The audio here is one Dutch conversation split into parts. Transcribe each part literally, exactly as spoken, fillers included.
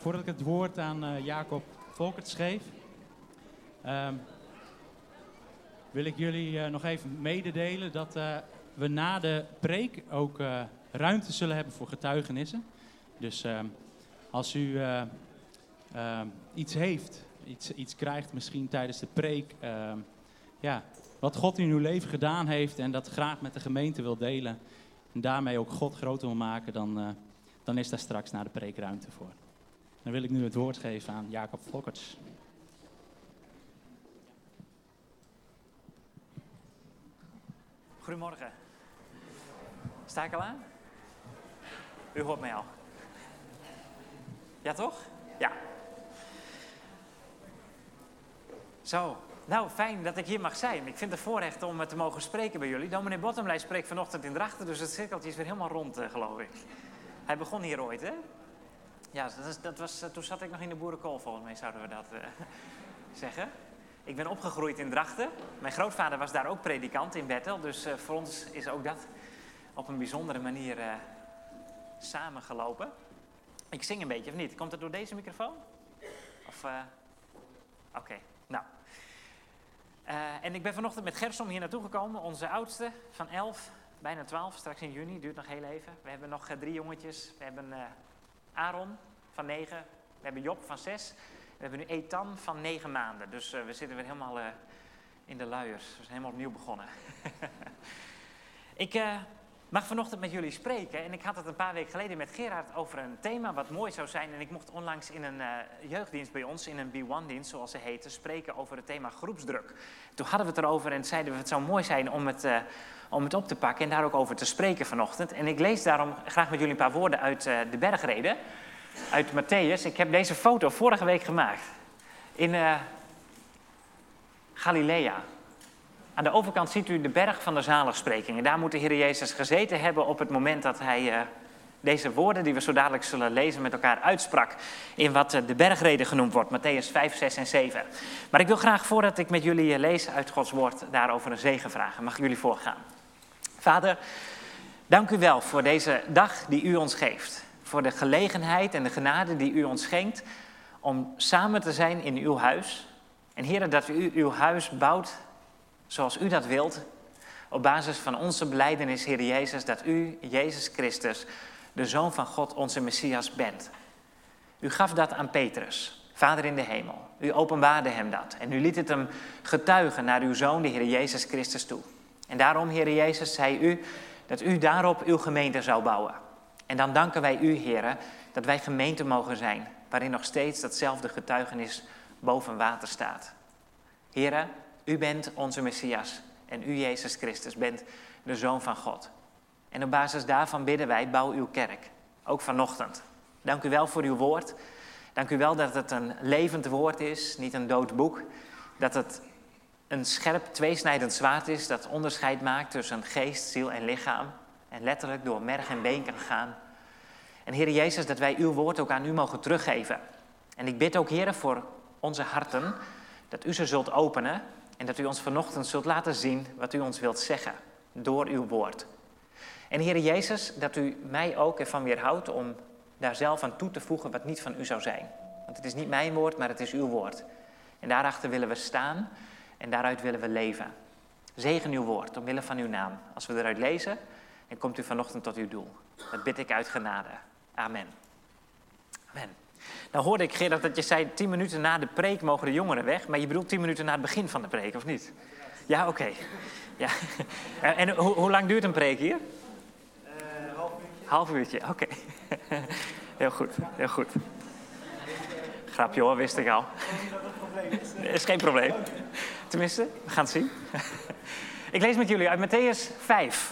voordat ik het woord aan uh, Jacob Volkerts geef, uh, wil ik jullie uh, nog even mededelen dat uh, we na de preek ook uh, ruimte zullen hebben voor getuigenissen. Dus uh, als u uh, uh, iets heeft, iets, iets krijgt misschien tijdens de preek, uh, ja, wat God in uw leven gedaan heeft en dat graag met de gemeente wil delen en daarmee ook God groter wil maken, dan, uh, dan is daar straks na de preek ruimte voor. Dan wil ik nu het woord geven aan Jacob Volkerts. Goedemorgen. Sta ik al aan? U hoort mij al. Ja, toch? Ja. Zo. Nou, fijn dat ik hier mag zijn. Ik vind het voorrecht om te mogen spreken bij jullie. Dominee Bottomley spreekt vanochtend in Drachten, dus het cirkeltje is weer helemaal rond, geloof ik. Hij begon hier ooit, hè? Ja, dat was, dat was, toen zat ik nog in de boerenkool, volgens mij zouden we dat uh, zeggen. Ik ben opgegroeid in Drachten. Mijn grootvader was daar ook predikant in Bethel, dus uh, voor ons is ook dat op een bijzondere manier uh, samengelopen. Ik zing een beetje, of niet? Komt het door deze microfoon? Of, uh... Oké, okay. Nou. Uh, en ik ben vanochtend met Gersom hier naartoe gekomen, onze oudste van elf, bijna twaalf, straks in juni, duurt nog heel even. We hebben nog uh, drie jongetjes. We hebben uh, Aaron van negen, we hebben Job van zes, we hebben nu Ethan van negen maanden. Dus uh, we zitten weer helemaal uh, in de luiers, we zijn helemaal opnieuw begonnen. ik uh, mag vanochtend met jullie spreken en ik had het een paar weken geleden met Gerard over een thema wat mooi zou zijn. En ik mocht onlangs in een uh, jeugddienst bij ons, in een B één dienst zoals ze heette, spreken over het thema groepsdruk. Toen hadden we het erover en zeiden we het zou mooi zijn om het, uh, om het op te pakken en daar ook over te spreken vanochtend. En ik lees daarom graag met jullie een paar woorden uit uh, de bergreden, uit Matthäus. Ik heb deze foto vorige week gemaakt in uh, Galilea. Aan de overkant ziet u de berg van de zaligsprekingen. Daar moet de Heer Jezus gezeten hebben op het moment dat hij uh, deze woorden die we zo dadelijk zullen lezen met elkaar uitsprak in wat uh, de bergreden genoemd wordt, Matthäus vijf, zes en zeven. Maar ik wil graag, voordat ik met jullie uh, lees uit Gods woord, daarover een zegen vragen. Mag ik jullie voorgaan? Vader, dank u wel voor deze dag die u ons geeft. Voor de gelegenheid en de genade die u ons schenkt om samen te zijn in uw huis. En Heer, dat u uw huis bouwt zoals u dat wilt, op basis van onze belijdenis, Heer Jezus, dat u, Jezus Christus, de Zoon van God, onze Messias bent. U gaf dat aan Petrus, Vader in de hemel. U openbaarde hem dat en u liet het hem getuigen naar uw Zoon, de Heer Jezus Christus, toe. En daarom, Heer Jezus, zei u dat u daarop uw gemeente zou bouwen. En dan danken wij u, Heer, dat wij gemeente mogen zijn, waarin nog steeds datzelfde getuigenis boven water staat. Heer, u bent onze Messias en u, Jezus Christus, bent de Zoon van God. En op basis daarvan bidden wij, bouw uw kerk, ook vanochtend. Dank u wel voor uw woord. Dank u wel dat het een levend woord is, niet een dood boek. Dat het een scherp, tweesnijdend zwaard is dat onderscheid maakt tussen geest, ziel en lichaam. En letterlijk door merg en been kan gaan. En Heer Jezus, dat wij uw woord ook aan u mogen teruggeven. En ik bid ook, Heer, voor onze harten, dat u ze zult openen. En dat u ons vanochtend zult laten zien wat u ons wilt zeggen door uw woord. En Heer Jezus, dat u mij ook ervan weerhoudt om daar zelf aan toe te voegen wat niet van u zou zijn. Want het is niet mijn woord, maar het is uw woord. En daarachter willen we staan en daaruit willen we leven. Zegen uw woord, omwille van uw naam. Als we eruit lezen, dan komt u vanochtend tot uw doel. Dat bid ik uit genade. Amen. Amen. Nou hoorde ik, Gerard, dat je zei tien minuten na de preek mogen de jongeren weg. Maar je bedoelt tien minuten na het begin van de preek, of niet? Ja, oké. Okay. Ja. En hoe, hoe lang duurt een preek hier? Uh, een half uurtje. Half uurtje, oké. Okay. Heel goed, heel goed. Grapje hoor, wist ik al. Ik dat het een probleem is. Dat is geen probleem. Tenminste, we gaan het zien. Ik lees met jullie uit Matthäus vijf.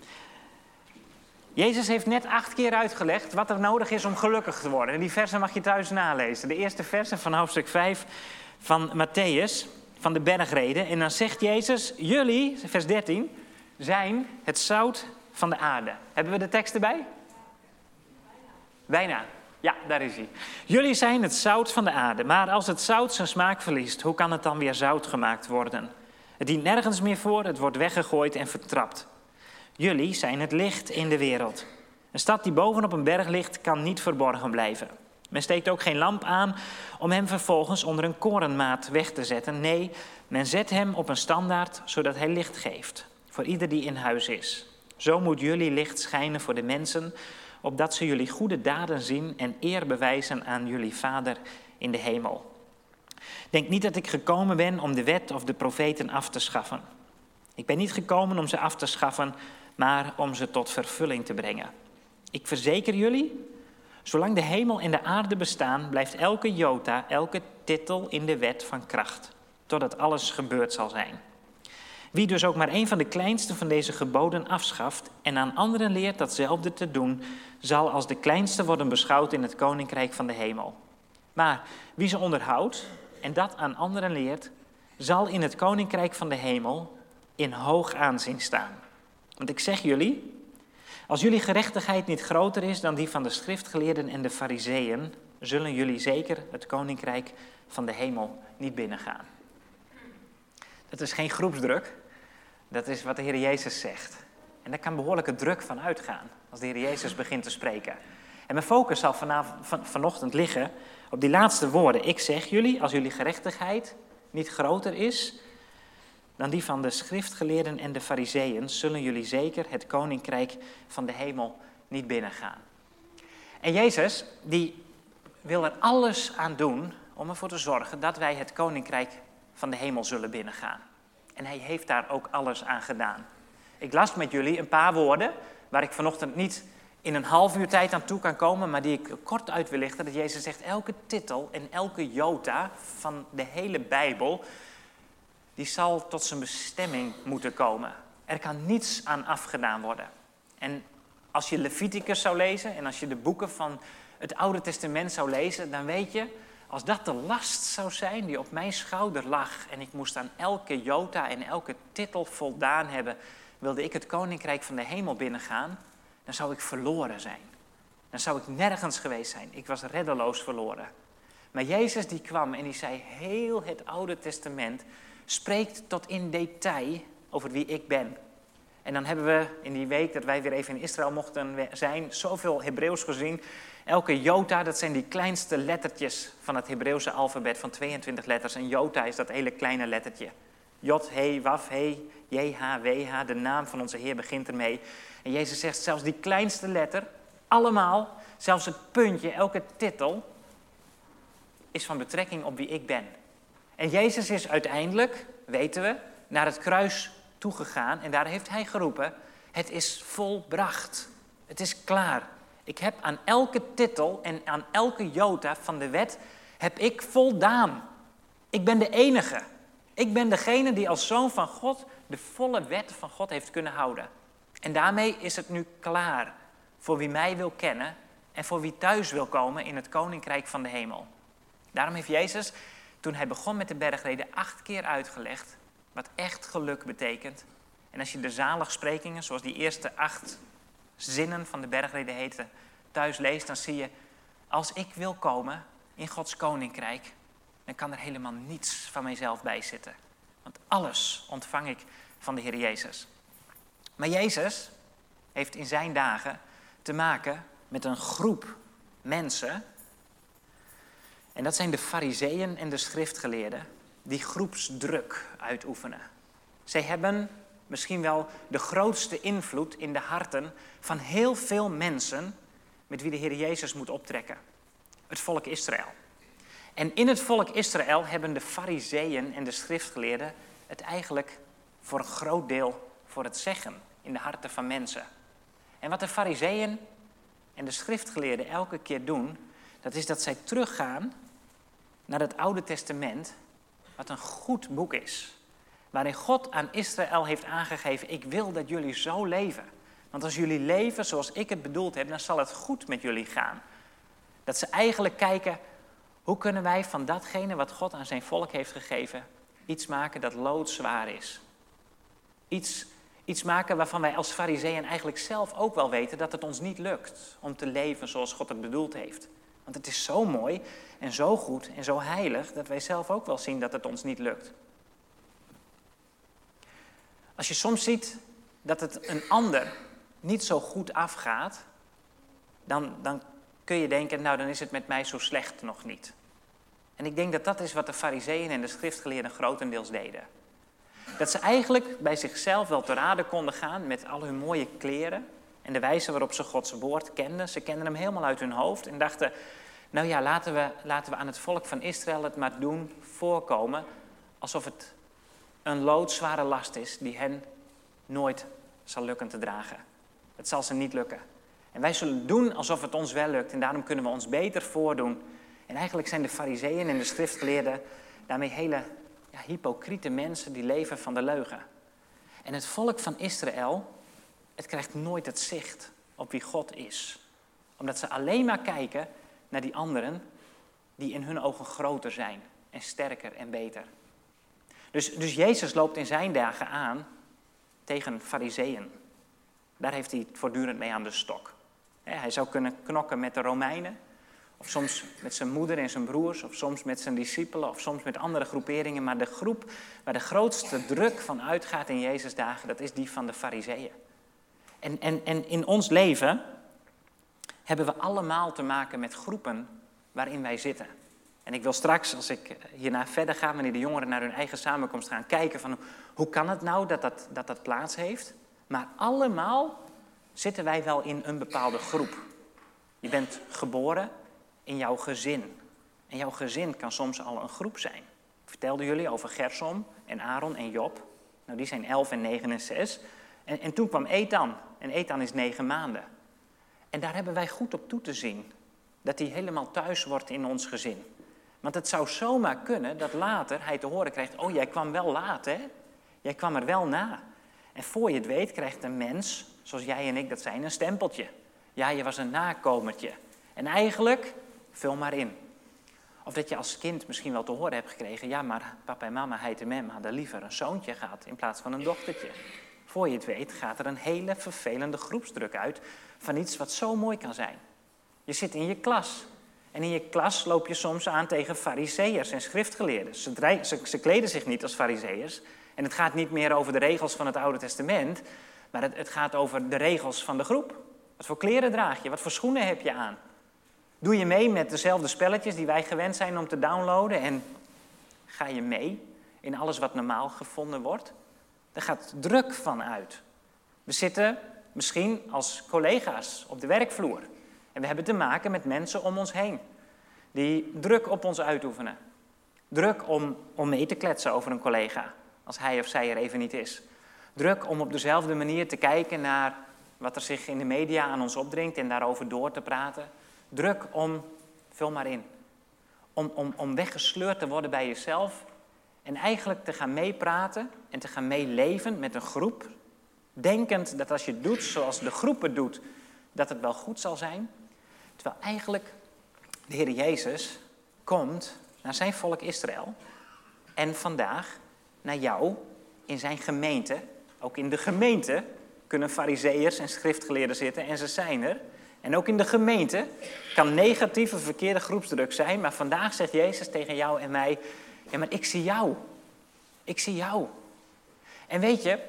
Jezus heeft net acht keer uitgelegd wat er nodig is om gelukkig te worden. En die versen mag je thuis nalezen. De eerste versen van hoofdstuk vijf van Matthäus, van de bergreden. En dan zegt Jezus, jullie, vers dertien, zijn het zout van de aarde. Hebben we de tekst erbij? Bijna. Ja, daar is hij. Jullie zijn het zout van de aarde. Maar als het zout zijn smaak verliest, hoe kan het dan weer zout gemaakt worden? Het dient nergens meer voor, het wordt weggegooid en vertrapt. Jullie zijn het licht in de wereld. Een stad die bovenop een berg ligt, kan niet verborgen blijven. Men steekt ook geen lamp aan om hem vervolgens onder een korenmaat weg te zetten. Nee, men zet hem op een standaard, zodat hij licht geeft voor ieder die in huis is. Zo moet jullie licht schijnen voor de mensen, opdat ze jullie goede daden zien en eer bewijzen aan jullie Vader in de hemel. Denk niet dat ik gekomen ben om de wet of de profeten af te schaffen. Ik ben niet gekomen om ze af te schaffen, maar om ze tot vervulling te brengen. Ik verzeker jullie, zolang de hemel en de aarde bestaan, blijft elke jota, elke titel in de wet van kracht, totdat alles gebeurd zal zijn. Wie dus ook maar een van de kleinste van deze geboden afschaft en aan anderen leert datzelfde te doen, zal als de kleinste worden beschouwd in het koninkrijk van de hemel. Maar wie ze onderhoudt en dat aan anderen leert, zal in het koninkrijk van de hemel in hoog aanzien staan. Want ik zeg jullie, als jullie gerechtigheid niet groter is dan die van de schriftgeleerden en de farizeeën, zullen jullie zeker het koninkrijk van de hemel niet binnengaan. Dat is geen groepsdruk, dat is wat de Heer Jezus zegt. En daar kan behoorlijke druk van uitgaan als de Heer Jezus begint te spreken. En mijn focus zal vanavond, van, vanochtend liggen op die laatste woorden. Ik zeg jullie, als jullie gerechtigheid niet groter is dan die van de schriftgeleerden en de farizeeën, zullen jullie zeker het koninkrijk van de hemel niet binnengaan. En Jezus, die wil er alles aan doen om ervoor te zorgen dat wij het koninkrijk van de hemel zullen binnengaan. En hij heeft daar ook alles aan gedaan. Ik las met jullie een paar woorden waar ik vanochtend niet in een half uur tijd aan toe kan komen, maar die ik kort uit wil lichten. Dat Jezus zegt, elke titel en elke jota van de hele Bijbel, die zal tot zijn bestemming moeten komen. Er kan niets aan afgedaan worden. En als je Leviticus zou lezen en als je de boeken van het Oude Testament zou lezen, dan weet je, als dat de last zou zijn die op mijn schouder lag en ik moest aan elke jota en elke titel voldaan hebben, wilde ik het koninkrijk van de hemel binnengaan, dan zou ik verloren zijn. Dan zou ik nergens geweest zijn. Ik was reddeloos verloren. Maar Jezus die kwam en die zei, heel het Oude Testament spreekt tot in detail over wie ik ben. En dan hebben we in die week dat wij weer even in Israël mochten zijn, zoveel Hebreeuws gezien. Elke jota, dat zijn die kleinste lettertjes van het Hebreeuwse alfabet van tweeëntwintig letters. En jota is dat hele kleine lettertje. Jod, he, waf, he, J H, W H, de naam van onze Heer begint ermee. En Jezus zegt, zelfs die kleinste letter, allemaal, zelfs het puntje, elke titel, is van betrekking op wie ik ben. En Jezus is uiteindelijk, weten we, naar het kruis toegegaan en daar heeft hij geroepen, het is volbracht. Het is klaar. Ik heb aan elke titel en aan elke jota van de wet, heb ik voldaan. Ik ben de enige. Ik ben degene die als zoon van God de volle wet van God heeft kunnen houden. En daarmee is het nu klaar voor wie mij wil kennen en voor wie thuis wil komen in het koninkrijk van de hemel. Daarom heeft Jezus, toen hij begon met de bergreden, acht keer uitgelegd wat echt geluk betekent. En als je de zaligsprekingen, zoals die eerste acht zinnen van de bergreden heten, thuis leest, dan zie je, als ik wil komen in Gods koninkrijk, dan kan er helemaal niets van mijzelf bij zitten. Want alles ontvang ik van de Heer Jezus. Maar Jezus heeft in zijn dagen te maken met een groep mensen. En dat zijn de farizeeën en de schriftgeleerden die groepsdruk uitoefenen. Zij hebben misschien wel de grootste invloed in de harten van heel veel mensen met wie de Heer Jezus moet optrekken. Het volk Israël. En in het volk Israël hebben de farizeeën en de schriftgeleerden het eigenlijk voor een groot deel voor het zeggen in de harten van mensen. En wat de farizeeën en de schriftgeleerden elke keer doen, dat is dat zij teruggaan naar het Oude Testament, wat een goed boek is. Waarin God aan Israël heeft aangegeven, ik wil dat jullie zo leven. Want als jullie leven zoals ik het bedoeld heb, dan zal het goed met jullie gaan. Dat ze eigenlijk kijken, hoe kunnen wij van datgene wat God aan zijn volk heeft gegeven, iets maken dat loodzwaar is. Iets, iets maken waarvan wij als farizeeën eigenlijk zelf ook wel weten dat het ons niet lukt om te leven zoals God het bedoeld heeft. Want het is zo mooi en zo goed en zo heilig dat wij zelf ook wel zien dat het ons niet lukt. Als je soms ziet dat het een ander niet zo goed afgaat, dan, dan kun je denken, nou dan is het met mij zo slecht nog niet. En ik denk dat dat is wat de Farizeeën en de schriftgeleerden grotendeels deden. Dat ze eigenlijk bij zichzelf wel te rade konden gaan met al hun mooie kleren en de wijze waarop ze Gods woord kenden. Ze kenden hem helemaal uit hun hoofd en dachten, nou ja, laten we, laten we aan het volk van Israël het maar doen voorkomen alsof het een loodzware last is die hen nooit zal lukken te dragen. Het zal ze niet lukken. En wij zullen doen alsof het ons wel lukt en daarom kunnen we ons beter voordoen. En eigenlijk zijn de Farizeeën en de schriftgeleerden daarmee hele ja, hypocriete mensen die leven van de leugen. En het volk van Israël, het krijgt nooit het zicht op wie God is. Omdat ze alleen maar kijken naar die anderen die in hun ogen groter zijn en sterker en beter. Dus, dus Jezus loopt in zijn dagen aan tegen Farizeeën. Daar heeft hij voortdurend mee aan de stok. Hij zou kunnen knokken met de Romeinen, of soms met zijn moeder en zijn broers, of soms met zijn discipelen, of soms met andere groeperingen. Maar de groep waar de grootste druk van uitgaat in Jezus' dagen, dat is die van de Farizeeën. En, en, en in ons leven hebben we allemaal te maken met groepen waarin wij zitten. En ik wil straks, als ik hierna verder ga, wanneer de jongeren naar hun eigen samenkomst gaan, kijken van hoe kan het nou dat dat, dat, dat plaats heeft. Maar allemaal zitten wij wel in een bepaalde groep. Je bent geboren in jouw gezin. En jouw gezin kan soms al een groep zijn. Ik vertelde jullie over Gersom en Aaron en Job. Nou, die zijn elf en negen en zes. En, en toen kwam Ethan. En Ethan is negen maanden. En daar hebben wij goed op toe te zien. Dat hij helemaal thuis wordt in ons gezin. Want het zou zomaar kunnen dat later hij te horen krijgt, oh, jij kwam wel laat, hè? Jij kwam er wel na. En voor je het weet krijgt een mens, zoals jij en ik dat zijn, een stempeltje. Ja, je was een nakomertje. En eigenlijk, vul maar in. Of dat je als kind misschien wel te horen hebt gekregen, ja, maar papa en mama, hij en mem hadden liever een zoontje gehad in plaats van een dochtertje. Voor je het weet gaat er een hele vervelende groepsdruk uit van iets wat zo mooi kan zijn. Je zit in je klas. En in je klas loop je soms aan tegen farizeeërs en schriftgeleerden. Ze, dre- ze, ze kleden zich niet als farizeeërs. En het gaat niet meer over de regels van het Oude Testament, maar het, het gaat over de regels van de groep. Wat voor kleren draag je? Wat voor schoenen heb je aan? Doe je mee met dezelfde spelletjes die wij gewend zijn om te downloaden? En ga je mee in alles wat normaal gevonden wordt? Daar gaat druk van uit. We zitten misschien als collega's op de werkvloer. En we hebben te maken met mensen om ons heen. Die druk op ons uitoefenen. Druk om, om mee te kletsen over een collega. Als hij of zij er even niet is. Druk om op dezelfde manier te kijken naar wat er zich in de media aan ons opdringt en daarover door te praten. Druk om, vul maar in, om, om, om weggesleurd te worden bij jezelf en eigenlijk te gaan meepraten en te gaan meeleven met een groep, denkend dat als je het doet zoals de groep het doet, dat het wel goed zal zijn. Terwijl eigenlijk de Heer Jezus komt naar zijn volk Israël en vandaag naar jou in zijn gemeente. Ook in de gemeente kunnen farizeeërs en schriftgeleerden zitten en ze zijn er. En ook in de gemeente kan negatieve verkeerde groepsdruk zijn. Maar vandaag zegt Jezus tegen jou en mij, ja, maar ik zie jou. Ik zie jou. En weet je,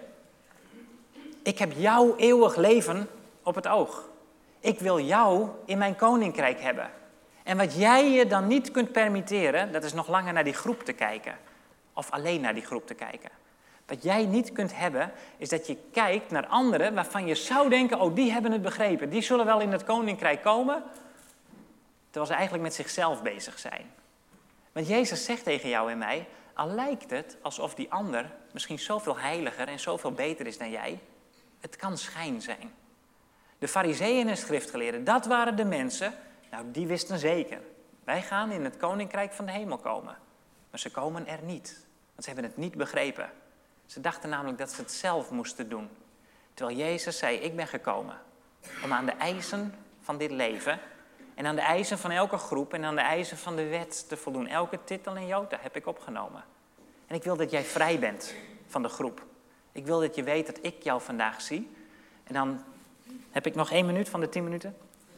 ik heb jouw eeuwig leven op het oog. Ik wil jou in mijn koninkrijk hebben. En wat jij je dan niet kunt permitteren, dat is nog langer naar die groep te kijken. Of alleen naar die groep te kijken. Wat jij niet kunt hebben, is dat je kijkt naar anderen waarvan je zou denken, oh, die hebben het begrepen. Die zullen wel in het koninkrijk komen, terwijl ze eigenlijk met zichzelf bezig zijn. Want Jezus zegt tegen jou en mij, al lijkt het alsof die ander misschien zoveel heiliger en zoveel beter is dan jij, het kan schijn zijn. De farizeeën en schriftgeleerden, dat waren de mensen, nou die wisten zeker. Wij gaan in het koninkrijk van de hemel komen. Maar ze komen er niet, want ze hebben het niet begrepen. Ze dachten namelijk dat ze het zelf moesten doen. Terwijl Jezus zei, ik ben gekomen om aan de eisen van dit leven en aan de eisen van elke groep en aan de eisen van de wet te voldoen. Elke titel en jota heb ik opgenomen. En ik wil dat jij vrij bent van de groep. Ik wil dat je weet dat ik jou vandaag zie. En dan heb ik nog één minuut van de tien minuten.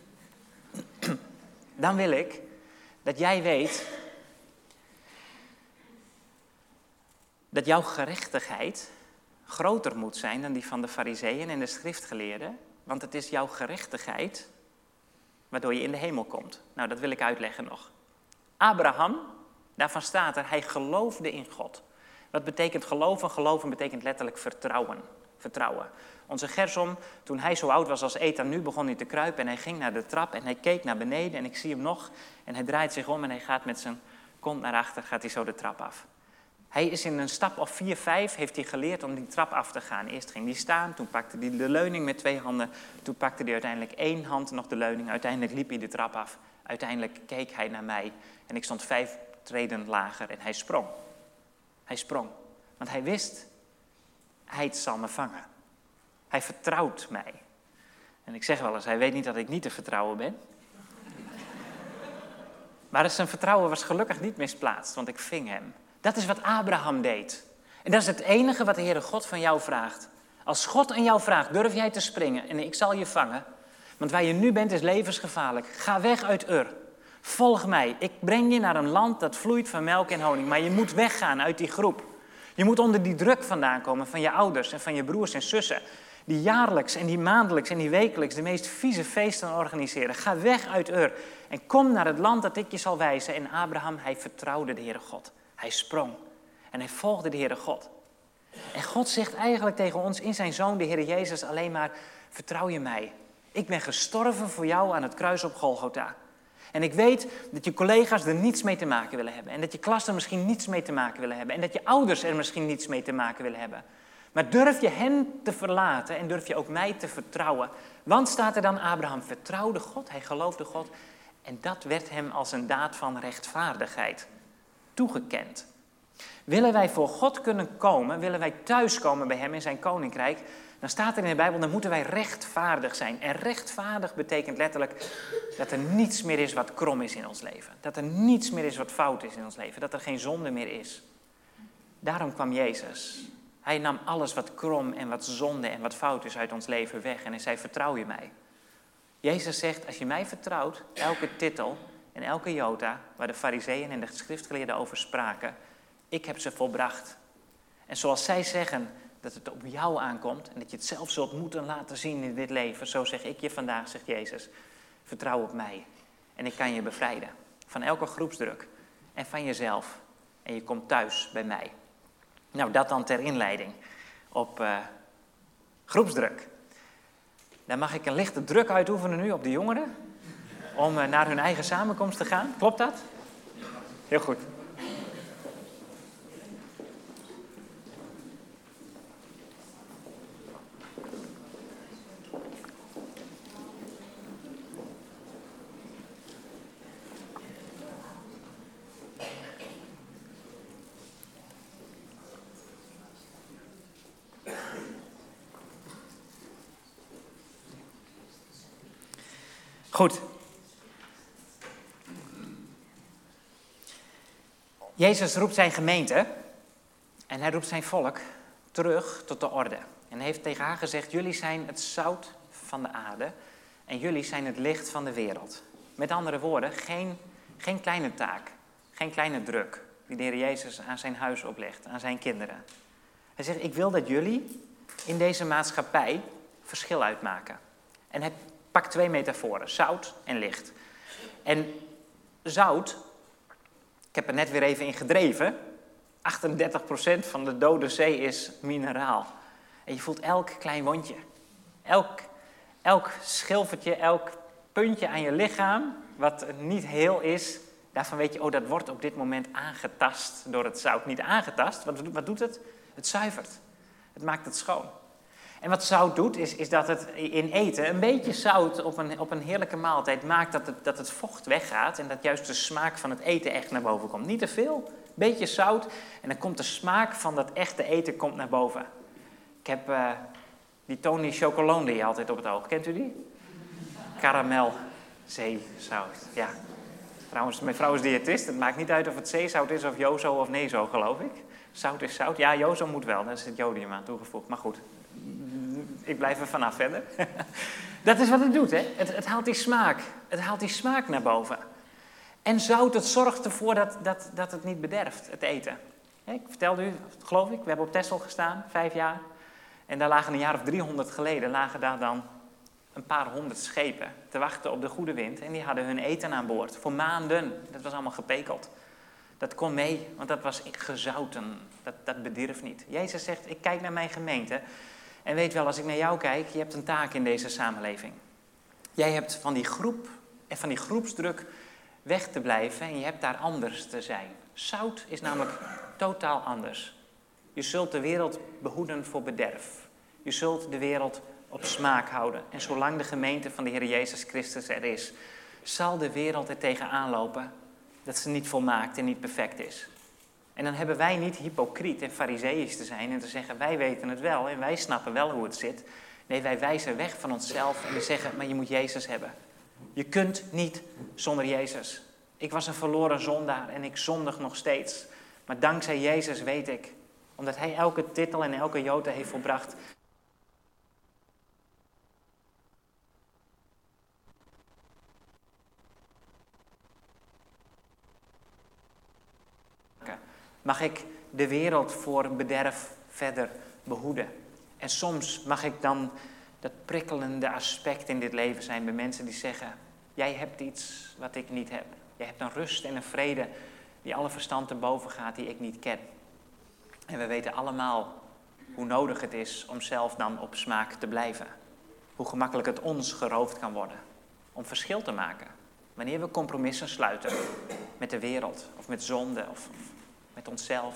Dan wil ik dat jij weet dat jouw gerechtigheid groter moet zijn dan die van de farizeeën en de schriftgeleerden. Want het is jouw gerechtigheid waardoor je in de hemel komt. Nou, dat wil ik uitleggen nog. Abraham, daarvan staat er, hij geloofde in God. Wat betekent geloven? Geloven betekent letterlijk vertrouwen. Vertrouwen. Onze Gersom, toen hij zo oud was als Ethan nu, begon hij te kruipen en hij ging naar de trap en hij keek naar beneden en ik zie hem nog. En hij draait zich om en hij gaat met zijn kont naar achter, gaat hij zo de trap af. Hij is in een stap of vier, vijf, heeft hij geleerd om die trap af te gaan. Eerst ging hij staan, toen pakte hij de leuning met twee handen. Toen pakte hij uiteindelijk één hand nog de leuning. Uiteindelijk liep hij de trap af. Uiteindelijk keek hij naar mij en ik stond vijf treden lager en hij sprong. Hij sprong, want hij wist, hij zal me vangen. Hij vertrouwt mij. En ik zeg wel eens, hij weet niet dat ik niet te vertrouwen ben. Maar zijn vertrouwen was gelukkig niet misplaatst, want ik ving hem. Dat is wat Abraham deed. En dat is het enige wat de Heere God van jou vraagt. Als God aan jou vraagt, durf jij te springen en ik zal je vangen. Want waar je nu bent is levensgevaarlijk. Ga weg uit Ur. Volg mij. Ik breng je naar een land dat vloeit van melk en honing. Maar je moet weggaan uit die groep. Je moet onder die druk vandaan komen van je ouders en van je broers en zussen. Die jaarlijks en die maandelijks en die wekelijks de meest vieze feesten organiseren. Ga weg uit Ur en kom naar het land dat ik je zal wijzen. En Abraham, hij vertrouwde de Heere God. Hij sprong en hij volgde de Heere God. En God zegt eigenlijk tegen ons in zijn Zoon, de Heere Jezus, alleen maar, vertrouw je mij. Ik ben gestorven voor jou aan het kruis op Golgotha. En ik weet dat je collega's er niets mee te maken willen hebben. En dat je klas er misschien niets mee te maken willen hebben. En dat je ouders er misschien niets mee te maken willen hebben. Maar durf je hen te verlaten en durf je ook mij te vertrouwen. Want staat er dan, Abraham vertrouwde God, hij geloofde God. En dat werd hem als een daad van rechtvaardigheid toegekend. Willen wij voor God kunnen komen, willen wij thuiskomen bij hem in zijn koninkrijk, dan staat er in de Bijbel, dan moeten wij rechtvaardig zijn. En rechtvaardig betekent letterlijk dat er niets meer is wat krom is in ons leven. Dat er niets meer is wat fout is in ons leven. Dat er geen zonde meer is. Daarom kwam Jezus. Hij nam alles wat krom en wat zonde en wat fout is uit ons leven weg. En hij zei, vertrouw je mij. Jezus zegt, als je mij vertrouwt, elke titel en elke jota, waar de farizeeën en de schriftgeleerden over spraken, ik heb ze volbracht. En zoals zij zeggen dat het op jou aankomt en dat je het zelf zult moeten laten zien in dit leven, zo zeg ik je vandaag, zegt Jezus, vertrouw op mij. En ik kan je bevrijden van elke groepsdruk en van jezelf. En je komt thuis bij mij. Nou, dat dan ter inleiding op uh, groepsdruk. Dan mag ik een lichte druk uitoefenen nu op de jongeren om uh, naar hun eigen samenkomst te gaan. Klopt dat? Heel goed. Goed. Jezus roept zijn gemeente en hij roept zijn volk terug tot de orde. En hij heeft tegen haar gezegd, jullie zijn het zout van de aarde en jullie zijn het licht van de wereld. Met andere woorden, geen, geen kleine taak, geen kleine druk die de Heer Jezus aan zijn huis oplegt, aan zijn kinderen. Hij zegt, ik wil dat jullie in deze maatschappij verschil uitmaken. En hij pakt twee metaforen, zout en licht. En zout, ik heb er net weer even in gedreven, achtendertig procent van de Dode Zee is mineraal. En je voelt elk klein wondje, elk, elk schilfertje, elk puntje aan je lichaam, wat niet heel is, daarvan weet je, oh, dat wordt op dit moment aangetast door het zout. Niet aangetast, wat, wat doet het? Het zuivert. Het maakt het schoon. En wat zout doet, is, is dat het in eten, een beetje zout op een, op een heerlijke maaltijd maakt dat het, dat het vocht weggaat en dat juist de smaak van het eten echt naar boven komt. Niet te veel, een beetje zout en dan komt de smaak van dat echte eten komt naar boven. Ik heb uh, die Tony Chocolonely altijd op het oog. Kent u die? Karamel, zeezout, ja. Trouwens, mijn vrouw is diëtist. Het maakt niet uit of het zeezout is of Jozo of Nezo, geloof ik. Zout is zout. Ja, Jozo moet wel. Daar is het jodium aan toegevoegd. Maar goed, ik blijf er vanaf verder. Dat is wat het doet, hè. Het, het haalt die smaak. Het haalt die smaak naar boven. En zout, het zorgt ervoor dat, dat, dat het niet bederft, het eten. Ik vertelde u, geloof ik, we hebben op Texel gestaan, vijf jaar. En daar lagen een jaar of driehonderd geleden, lagen daar dan een paar honderd schepen te wachten op de goede wind. En die hadden hun eten aan boord. Voor maanden. Dat was allemaal gepekeld. Dat kon mee, want dat was gezouten. Dat, dat bedierf niet. Jezus zegt, ik kijk naar mijn gemeente. En weet wel, als ik naar jou kijk, je hebt een taak in deze samenleving. Jij hebt van die groep en van die groepsdruk weg te blijven. En je hebt daar anders te zijn. Zout is namelijk totaal anders. Je zult de wereld behoeden voor bederf. Je zult de wereld op smaak houden. En zolang de gemeente van de Heer Jezus Christus er is, zal de wereld er tegenaan lopen dat ze niet volmaakt en niet perfect is. En dan hebben wij niet hypocriet en farizeeërs te zijn en te zeggen, wij weten het wel en wij snappen wel hoe het zit. Nee, wij wijzen weg van onszelf en we zeggen, maar je moet Jezus hebben. Je kunt niet zonder Jezus. Ik was een verloren zondaar en ik zondig nog steeds. Maar dankzij Jezus weet ik, omdat hij elke titel en elke jota heeft volbracht, mag ik de wereld voor bederf verder behoeden. En soms mag ik dan dat prikkelende aspect in dit leven zijn bij mensen die zeggen, jij hebt iets wat ik niet heb. Jij hebt een rust en een vrede die alle verstand te boven gaat die ik niet ken. En we weten allemaal hoe nodig het is om zelf dan op smaak te blijven. Hoe gemakkelijk het ons geroofd kan worden om verschil te maken. Wanneer we compromissen sluiten met de wereld of met zonde of, of met onszelf.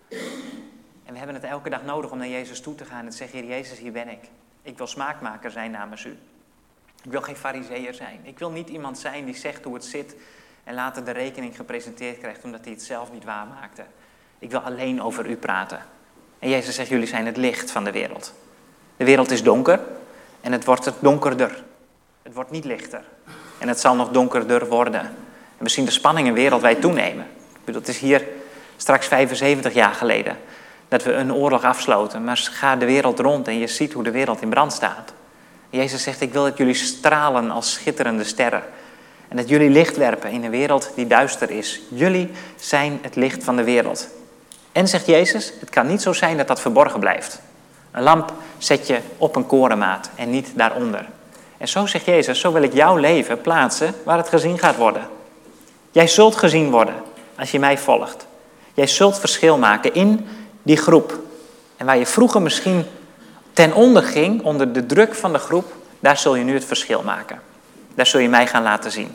En we hebben het elke dag nodig om naar Jezus toe te gaan en te zeggen, Heer Jezus, hier ben ik. Ik wil smaakmaker zijn namens u. Ik wil geen farizeeër zijn. Ik wil niet iemand zijn die zegt hoe het zit en later de rekening gepresenteerd krijgt omdat hij het zelf niet waarmaakte. Ik wil alleen over u praten. En Jezus zegt, jullie zijn het licht van de wereld. De wereld is donker en het wordt donkerder. Het wordt niet lichter. En het zal nog donkerder worden. En we zien de spanningen wereldwijd toenemen. Ik bedoel, het is hier straks vijfenzeventig jaar geleden dat we een oorlog afsloten. Maar ga de wereld rond en je ziet hoe de wereld in brand staat. En Jezus zegt, ik wil dat jullie stralen als schitterende sterren. En dat jullie licht werpen in een wereld die duister is. Jullie zijn het licht van de wereld. En zegt Jezus, het kan niet zo zijn dat dat verborgen blijft. Een lamp zet je op een korenmaat en niet daaronder. En zo zegt Jezus, zo wil ik jouw leven plaatsen waar het gezien gaat worden. Jij zult gezien worden als je mij volgt. Jij zult verschil maken in die groep. En waar je vroeger misschien ten onder ging, onder de druk van de groep, daar zul je nu het verschil maken. Daar zul je mij gaan laten zien.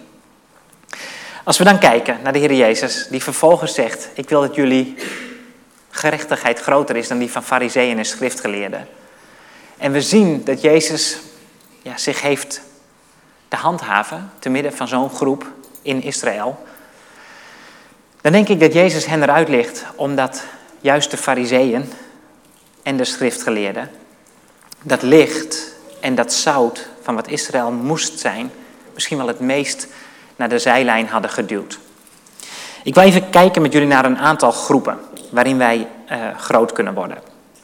Als we dan kijken naar de Heer Jezus, die vervolgens zegt, ik wil dat jullie gerechtigheid groter is dan die van farizeeën en schriftgeleerden. En we zien dat Jezus ja, zich heeft te handhaven te midden van zo'n groep in Israël. Dan denk ik dat Jezus hen eruit ligt, omdat juist de farizeeën en de schriftgeleerden dat licht en dat zout van wat Israël moest zijn, misschien wel het meest naar de zijlijn hadden geduwd. Ik wil even kijken met jullie naar een aantal groepen waarin wij uh, groot kunnen worden.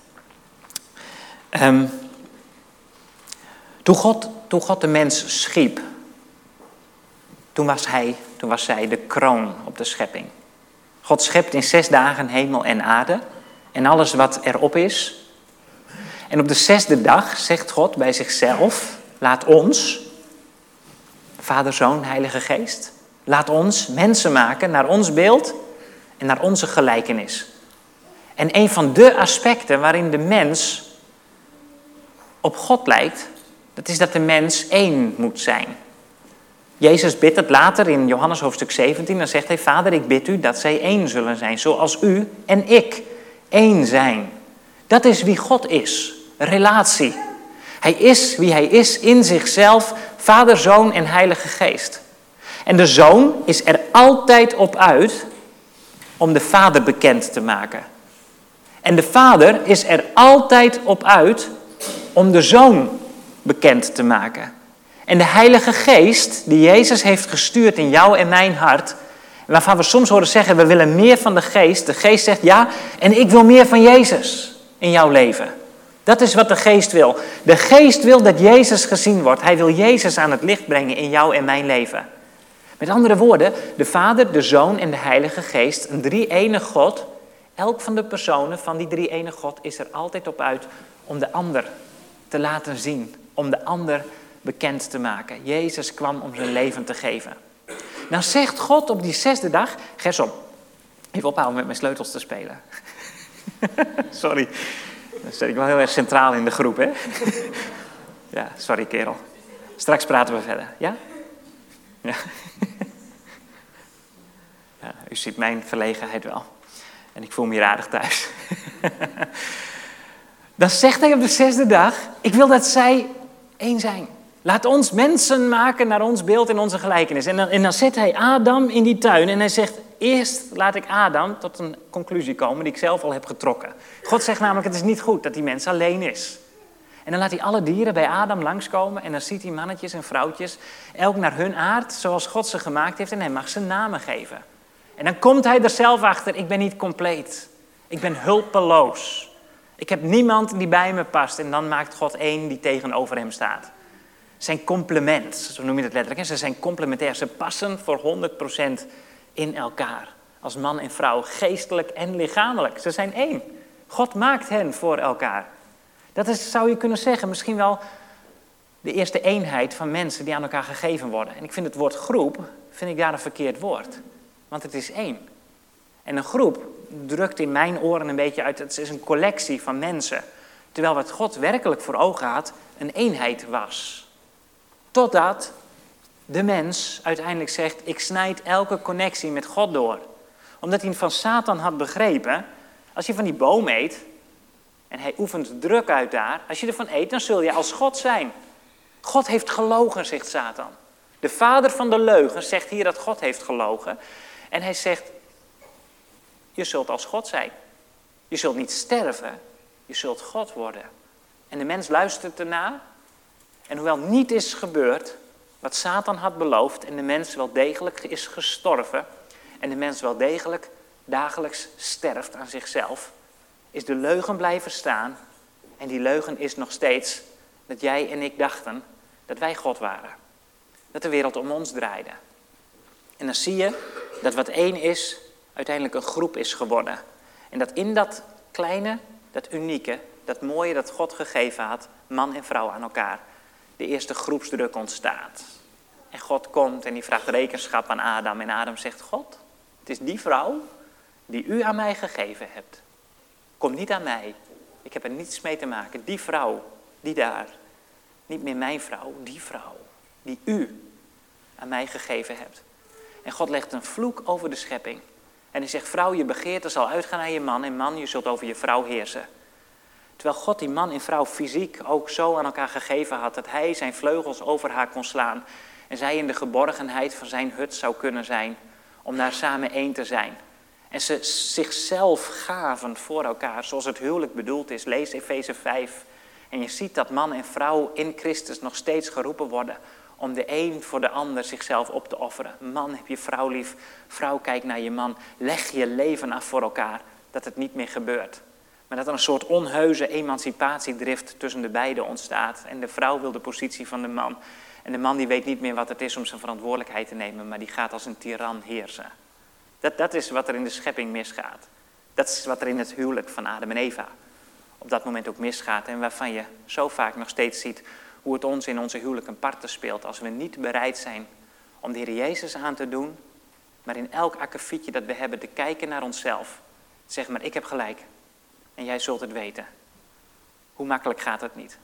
Um, toen, God, toen God de mens schiep, toen was, hij, toen was zij de kroon op de schepping. God schept in zes dagen hemel en aarde en alles wat erop is. En op de zesde dag zegt God bij zichzelf, laat ons, Vader, Zoon, Heilige Geest, laat ons mensen maken naar ons beeld en naar onze gelijkenis. En een van de aspecten waarin de mens op God lijkt, dat is dat de mens één moet zijn. Jezus bidt het later in Johannes hoofdstuk zeventien, dan zegt hij, Vader, ik bid u dat zij één zullen zijn, zoals u en ik één zijn. Dat is wie God is, relatie. Hij is wie hij is in zichzelf, Vader, Zoon en Heilige Geest. En de Zoon is er altijd op uit om de Vader bekend te maken. En de Vader is er altijd op uit om de Zoon bekend te maken. En de Heilige Geest, die Jezus heeft gestuurd in jou en mijn hart, waarvan we soms horen zeggen, we willen meer van de Geest. De Geest zegt, ja, en ik wil meer van Jezus in jouw leven. Dat is wat de Geest wil. De Geest wil dat Jezus gezien wordt. Hij wil Jezus aan het licht brengen in jou en mijn leven. Met andere woorden, de Vader, de Zoon en de Heilige Geest, een drie-enig God. Elk van de personen van die drie-enig God is er altijd op uit om de ander te laten zien. Om de ander bekend te maken. Jezus kwam om zijn leven te geven. Nou zegt God op die zesde dag... Gersom, even ophouden met mijn sleutels te spelen. Sorry, dan zit ik wel heel erg centraal in de groep, hè? Ja, sorry kerel. Straks praten we verder, ja? Ja. Ja, u ziet mijn verlegenheid wel. En ik voel me hier aardig thuis. Dan zegt hij op de zesde dag, ik wil dat zij één zijn. Laat ons mensen maken naar ons beeld en onze gelijkenis. En dan, en dan zet hij Adam in die tuin en hij zegt, eerst laat ik Adam tot een conclusie komen die ik zelf al heb getrokken. God zegt namelijk, het is niet goed dat die mens alleen is. En dan laat hij alle dieren bij Adam langskomen en dan ziet hij mannetjes en vrouwtjes, elk naar hun aard, zoals God ze gemaakt heeft en hij mag ze namen geven. En dan komt hij er zelf achter, ik ben niet compleet. Ik ben hulpeloos. Ik heb niemand die bij me past. En dan maakt God één die tegenover hem staat. Zijn complement, zo noem je het letterlijk. Ze zijn complementair, ze passen voor honderd procent in elkaar. Als man en vrouw, geestelijk en lichamelijk. Ze zijn één. God maakt hen voor elkaar. Dat is, zou je kunnen zeggen, misschien wel de eerste eenheid van mensen die aan elkaar gegeven worden. En ik vind het woord groep, vind ik daar een verkeerd woord. Want het is één. En een groep drukt in mijn oren een beetje uit, het is een collectie van mensen. Terwijl wat God werkelijk voor ogen had, een eenheid was. Totdat de mens uiteindelijk zegt, ik snijd elke connectie met God door. Omdat hij van Satan had begrepen, als je van die boom eet, en hij oefent druk uit daar, als je ervan eet, dan zul je als God zijn. God heeft gelogen, zegt Satan. De vader van de leugen zegt hier dat God heeft gelogen. En hij zegt, je zult als God zijn. Je zult niet sterven, je zult God worden. En de mens luistert ernaar. En hoewel niet is gebeurd wat Satan had beloofd en de mens wel degelijk is gestorven en de mens wel degelijk dagelijks sterft aan zichzelf, is de leugen blijven staan. En die leugen is nog steeds dat jij en ik dachten dat wij God waren. Dat de wereld om ons draaide. En dan zie je dat wat één is, uiteindelijk een groep is geworden. En dat in dat kleine, dat unieke, dat mooie dat God gegeven had, man en vrouw aan elkaar, de eerste groepsdruk ontstaat. En God komt en die vraagt rekenschap aan Adam. En Adam zegt, God, het is die vrouw die u aan mij gegeven hebt. Kom niet aan mij. Ik heb er niets mee te maken. Die vrouw, die daar. Niet meer mijn vrouw, die vrouw. Die u aan mij gegeven hebt. En God legt een vloek over de schepping. En hij zegt, vrouw, je begeerte zal uitgaan naar je man. En man, je zult over je vrouw heersen. Terwijl God die man en vrouw fysiek ook zo aan elkaar gegeven had, dat hij zijn vleugels over haar kon slaan. En zij in de geborgenheid van zijn hut zou kunnen zijn. Om daar samen één te zijn. En ze zichzelf gaven voor elkaar, zoals het huwelijk bedoeld is. Lees Efeze vijf. En je ziet dat man en vrouw in Christus nog steeds geroepen worden om de een voor de ander zichzelf op te offeren. Man, heb je vrouw lief. Vrouw, kijk naar je man. Leg je leven af voor elkaar, dat het niet meer gebeurt. Maar dat er een soort onheuse emancipatiedrift tussen de beiden ontstaat. En de vrouw wil de positie van de man. En de man die weet niet meer wat het is om zijn verantwoordelijkheid te nemen, maar die gaat als een tiran heersen. Dat, dat is wat er in de schepping misgaat. Dat is wat er in het huwelijk van Adam en Eva op dat moment ook misgaat. En waarvan je zo vaak nog steeds ziet hoe het ons in onze huwelijk een parten speelt. Als we niet bereid zijn om de Heer Jezus aan te doen, maar in elk akkefietje dat we hebben te kijken naar onszelf. Zeg maar, ik heb gelijk en jij zult het weten. Hoe makkelijk gaat het niet?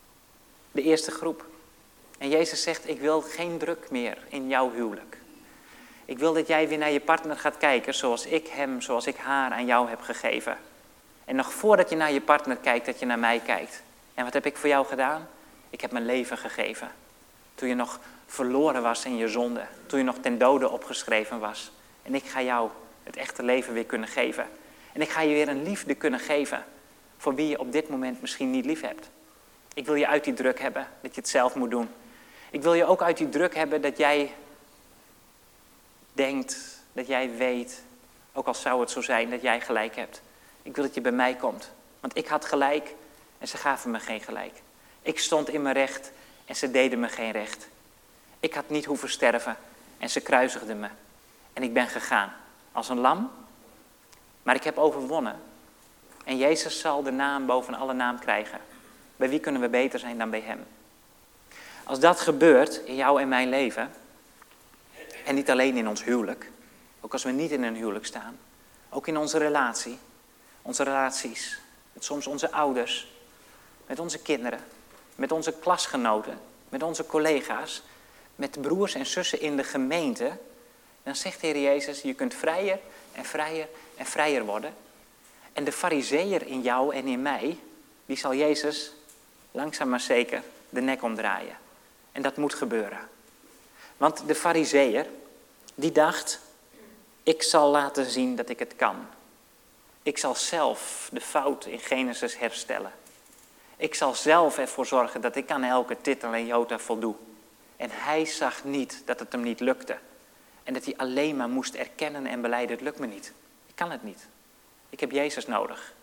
De eerste groep. En Jezus zegt, ik wil geen druk meer in jouw huwelijk. Ik wil dat jij weer naar je partner gaat kijken zoals ik hem, zoals ik haar aan jou heb gegeven. En nog voordat je naar je partner kijkt, dat je naar mij kijkt. En wat heb ik voor jou gedaan? Ik heb mijn leven gegeven. Toen je nog verloren was in je zonde. Toen je nog ten dode opgeschreven was. En ik ga jou het echte leven weer kunnen geven. En ik ga je weer een liefde kunnen geven voor wie je op dit moment misschien niet lief hebt. Ik wil je uit die druk hebben dat je het zelf moet doen. Ik wil je ook uit die druk hebben dat jij denkt, dat jij weet, ook al zou het zo zijn, dat jij gelijk hebt. Ik wil dat je bij mij komt, want ik had gelijk en ze gaven me geen gelijk. Ik stond in mijn recht en ze deden me geen recht. Ik had niet hoeven sterven en ze kruisigden me. En ik ben gegaan als een lam, maar ik heb overwonnen. En Jezus zal de naam boven alle naam krijgen. Bij wie kunnen we beter zijn dan bij hem? Als dat gebeurt in jou en mijn leven, en niet alleen in ons huwelijk, ook als we niet in een huwelijk staan, ook in onze relatie, onze relaties, met soms onze ouders, met onze kinderen, met onze klasgenoten, met onze collega's, met broers en zussen in de gemeente, dan zegt de Heer Jezus, je kunt vrijer en vrijer en vrijer worden. En de farizeeër in jou en in mij, die zal Jezus langzaam maar zeker de nek omdraaien. En dat moet gebeuren. Want de farizeeër, die dacht, ik zal laten zien dat ik het kan. Ik zal zelf de fout in Genesis herstellen. Ik zal zelf ervoor zorgen dat ik aan elke titel en jota voldoe. En hij zag niet dat het hem niet lukte. En dat hij alleen maar moest erkennen en belijden, het lukt me niet. Ik kan het niet. Ik heb Jezus nodig.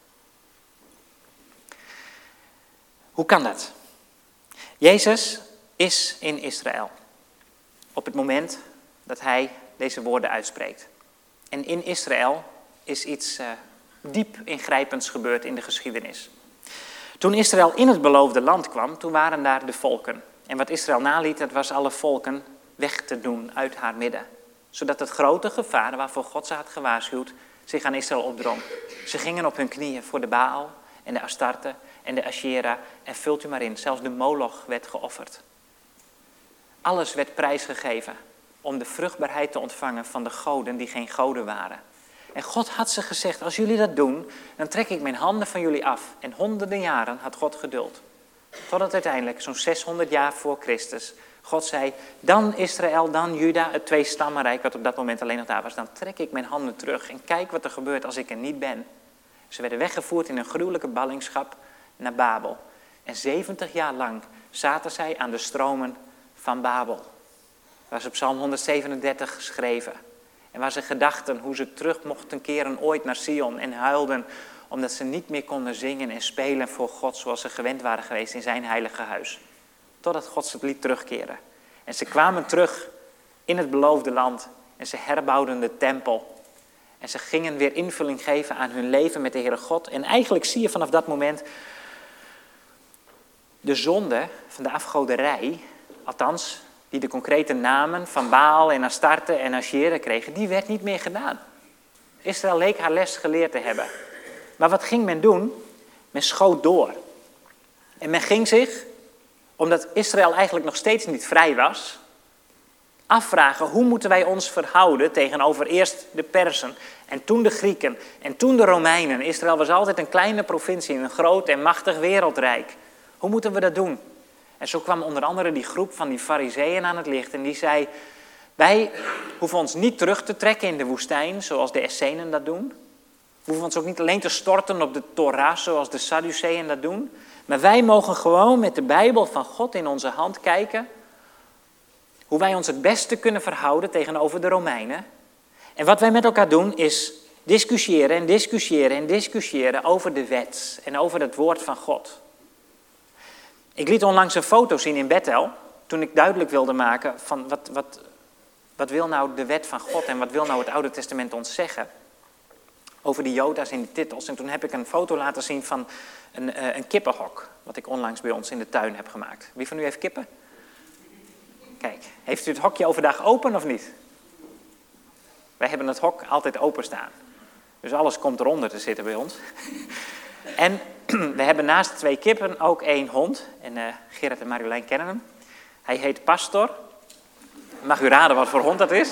Hoe kan dat? Jezus is in Israël. Op het moment dat hij deze woorden uitspreekt. En in Israël is iets uh, diep ingrijpends gebeurd in de geschiedenis. Toen Israël in het beloofde land kwam, toen waren daar de volken. En wat Israël naliet, dat was alle volken weg te doen uit haar midden. Zodat het grote gevaar waarvoor God ze had gewaarschuwd, zich aan Israël opdrong. Ze gingen op hun knieën voor de Baal en de Astarte en de Asherah. En vult u maar in, zelfs de Moloch werd geofferd. Alles werd prijsgegeven om de vruchtbaarheid te ontvangen van de goden die geen goden waren. En God had ze gezegd, als jullie dat doen, dan trek ik mijn handen van jullie af. En honderden jaren had God geduld. Totdat uiteindelijk, zo'n zeshonderd jaar voor Christus, God zei, dan Israël, dan Juda, het twee stammenrijk wat op dat moment alleen nog daar was. Dan trek ik mijn handen terug en kijk wat er gebeurt als ik er niet ben. Ze werden weggevoerd in een gruwelijke ballingschap naar Babel. En zeventig jaar lang zaten zij aan de stromen van Babel. Waar ze Psalm honderdzevenendertig geschreven. En waar ze gedachten hoe ze terug mochten keren ooit naar Sion en huilden. Omdat ze niet meer konden zingen en spelen voor God zoals ze gewend waren geweest in zijn heilige huis. Totdat God ze liet terugkeren. En ze kwamen terug in het beloofde land. En ze herbouwden de tempel. En ze gingen weer invulling geven aan hun leven met de Heere God. En eigenlijk zie je vanaf dat moment de zonde van de afgoderij, althans die de concrete namen van Baal en Astarte en Asherah kregen, die werd niet meer gedaan. Israël leek haar les geleerd te hebben. Maar wat ging men doen? Men schoot door. En men ging zich, omdat Israël eigenlijk nog steeds niet vrij was, afvragen hoe moeten wij ons verhouden tegenover eerst de Persen en toen de Grieken en toen de Romeinen. Israël was altijd een kleine provincie in een groot en machtig wereldrijk. Hoe moeten we dat doen? En zo kwam onder andere die groep van die farizeeën aan het licht en die zei, wij hoeven ons niet terug te trekken in de woestijn zoals de Essenen dat doen. We hoeven ons ook niet alleen te storten op de Torah zoals de Sadduceeën dat doen. Maar wij mogen gewoon met de Bijbel van God in onze hand kijken hoe wij ons het beste kunnen verhouden tegenover de Romeinen. En wat wij met elkaar doen is discussiëren en discussiëren en discussiëren over de wet en over het woord van God. Ik liet onlangs een foto zien in Bethel, toen ik duidelijk wilde maken van wat, wat, wat wil nou de wet van God en wat wil nou het Oude Testament ons zeggen over die jota's in de titels. En toen heb ik een foto laten zien van een, uh, een kippenhok, wat ik onlangs bij ons in de tuin heb gemaakt. Wie van u heeft kippen? Kijk, heeft u het hokje overdag open of niet? Wij hebben het hok altijd openstaan. Dus alles komt eronder te zitten bij ons. En we hebben naast twee kippen ook één hond. En uh, Gerrit en Marjolein kennen hem. Hij heet Pastor. Mag u raden wat voor hond dat is?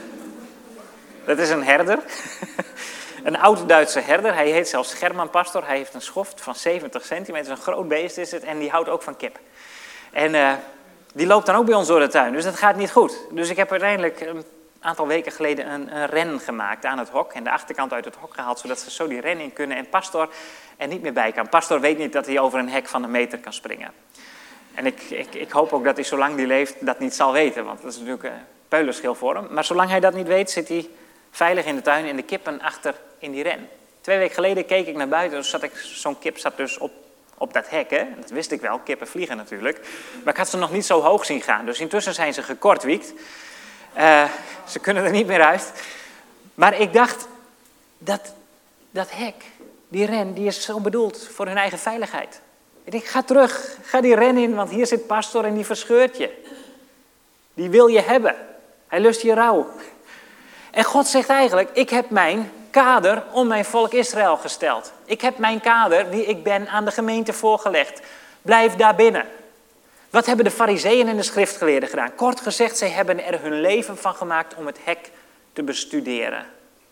Dat is een herder. Een oud-Duitse herder. Hij heet zelfs German Pastor. Hij heeft een schoft van zeventig centimeter. Een groot beest is het. En die houdt ook van kip. En uh, die loopt dan ook bij ons door de tuin. Dus dat gaat niet goed. Dus ik heb uiteindelijk een aantal weken geleden een, een ren gemaakt aan het hok. En de achterkant uit het hok gehaald. Zodat ze zo die ren in kunnen. En Pastor er niet meer bij kan. Pastor weet niet dat hij over een hek van een meter kan springen. En ik, ik, ik hoop ook dat hij zolang hij leeft dat niet zal weten. Want dat is natuurlijk een peulenschil voor hem. Maar zolang hij dat niet weet zit hij veilig in de tuin en de kippen achter in die ren. Twee weken geleden keek ik naar buiten. Dus zat ik, zo'n kip zat dus op, op dat hek. Hè? Dat wist ik wel. Kippen vliegen natuurlijk. Maar ik had ze nog niet zo hoog zien gaan. Dus intussen zijn ze gekortwiekt. Uh, ze kunnen er niet meer uit. Maar ik dacht, dat, dat hek, die ren, die is zo bedoeld voor hun eigen veiligheid. Ik denk, ga terug, ga die ren in, want hier zit pastor en die verscheurt je. Die wil je hebben. Hij lust je rouw. En God zegt eigenlijk, ik heb mijn kader om mijn volk Israël gesteld. Ik heb mijn kader, wie ik ben, aan de gemeente voorgelegd. Blijf daar binnen. Wat hebben de farizeeën en de schriftgeleerden gedaan? Kort gezegd, zij hebben er hun leven van gemaakt om het hek te bestuderen.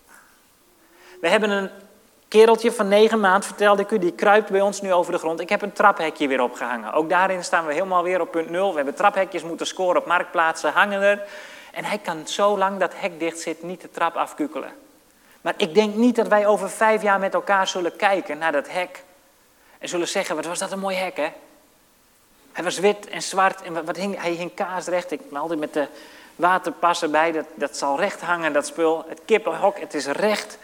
We hebben een kereltje van negen maand, vertelde ik u, die kruipt bij ons nu over de grond. Ik heb een traphekje weer opgehangen. Ook daarin staan we helemaal weer op punt nul. We hebben traphekjes moeten scoren op marktplaatsen, hangen er. En hij kan zolang dat hek dicht zit niet de trap afkukelen. Maar ik denk niet dat wij over vijf jaar met elkaar zullen kijken naar dat hek. En zullen zeggen, wat was dat een mooi hek, hè? Hij was wit en zwart en wat hing, hij hing kaarsrecht. Ik ben altijd met de waterpassen bij, dat, dat zal recht hangen, dat spul. Het kippenhok, het is recht.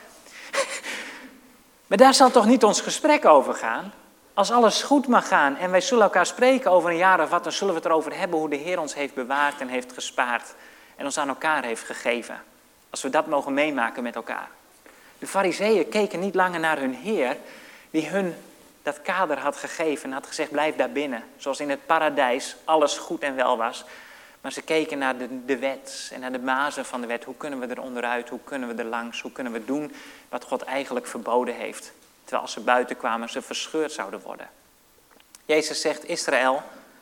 Maar daar zal toch niet ons gesprek over gaan? Als alles goed mag gaan en wij zullen elkaar spreken over een jaar of wat, dan zullen we het erover hebben hoe de Heer ons heeft bewaard en heeft gespaard. En ons aan elkaar heeft gegeven. Als we dat mogen meemaken met elkaar. De farizeeën keken niet langer naar hun Heer, die hun dat kader had gegeven en had gezegd, blijf daar binnen. Zoals in het paradijs alles goed en wel was. Maar ze keken naar de, de wet en naar de mazen van de wet. Hoe kunnen we er onderuit? Hoe kunnen we er langs? Hoe kunnen we doen wat God eigenlijk verboden heeft? Terwijl als ze buiten kwamen, ze verscheurd zouden worden. Jezus zegt, Israël,